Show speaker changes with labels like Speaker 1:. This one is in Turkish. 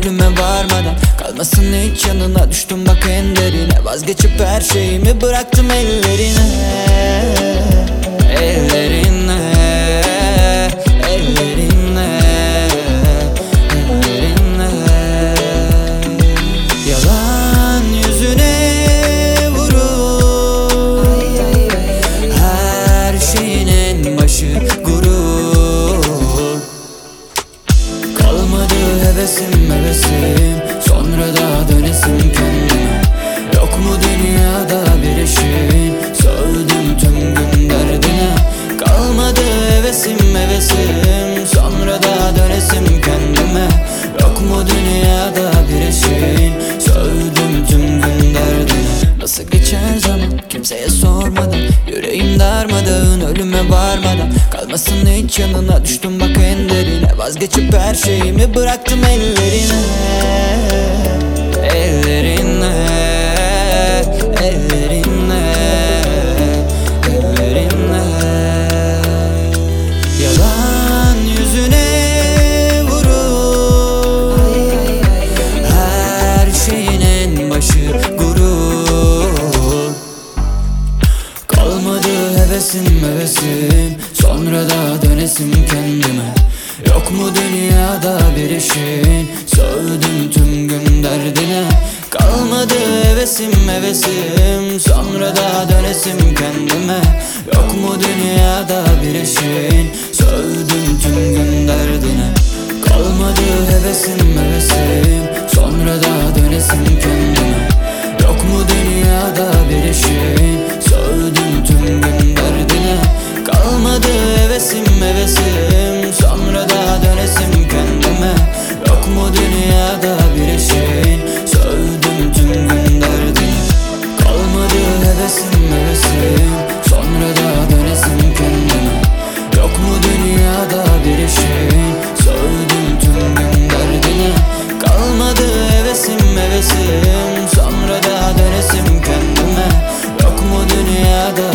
Speaker 1: ölüme varmadan. Kalmasın hiç yanına, düştüm bak en derine. Vazgeçip her şeyimi bıraktım ellerine. Ellerine, ellerine, ellerine. Yalan yüzüne vurur, her şeyin en başı gurur. Kalmadı hevesim hevesim, sonra da dönesim kendime. Yok mu dünyada bir eşin, sövdüm tüm gün derdine. Kalmadı hevesim hevesim, sonra da dönesim kendime. Yok mu dünyada bir eşin, sövdüm tüm gün derdine. Nasıl geçer zaman kimseye sormadan, yüreğim darmadağın ölüme varmadan. Kalmasın hiç yanına, düştüm bak en derine. Vazgeçip her şeyimi bıraktım ellerine. Ellerine, ellerine, ellerine. Yalan yüzüne vurur, her şeyin en başı gurur. Kalmadı hevesim hevesim, sonra da dönesim kendime. Yok mu dünyada bir eşin, sövdüm tüm gün derdine. Kalmadı hevesim hevesim, sonra da dönesim kendime. Yok mu dünyada bir eşin, sövdüm tüm gün derdine. Kalmadı hevesim hevesim, sonra da dönesim kendime. Yok mu dünyada bir eşin, sövdüm tüm gün derdine. Kalmadı hevesim hevesim, sonra da dönesim kendime. Yok mu dünyada bir eşin, sövdüm tüm gün derdine. Kalmadı hevesim hevesim, sonra da dönesim kendime. Yok mu dünyada bir eşin, sövdüm tüm gün derdine. Kalmadı hevesim hevesim, sonra da dönesim kendime. Yok mu dünyada